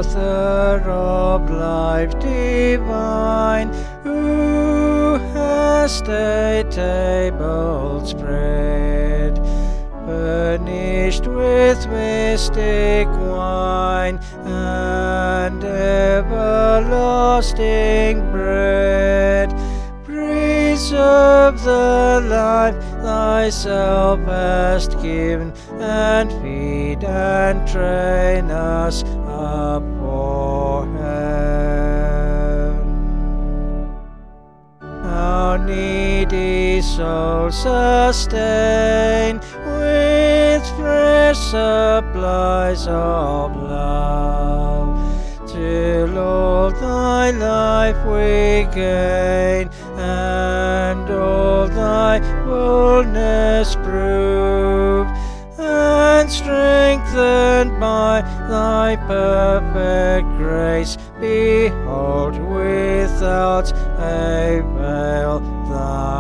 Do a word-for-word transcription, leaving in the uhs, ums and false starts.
author of life divine, who hast a table spread, furnished with mystic wine and everlasting bread. Preserve the life thyself hast given, and feed and train us up for heaven. Our needy souls sustain with fresh supplies of love, till all thy life we gain, and all thy fullness prove, and strengthened by thy perfect grace, behold without a veil thy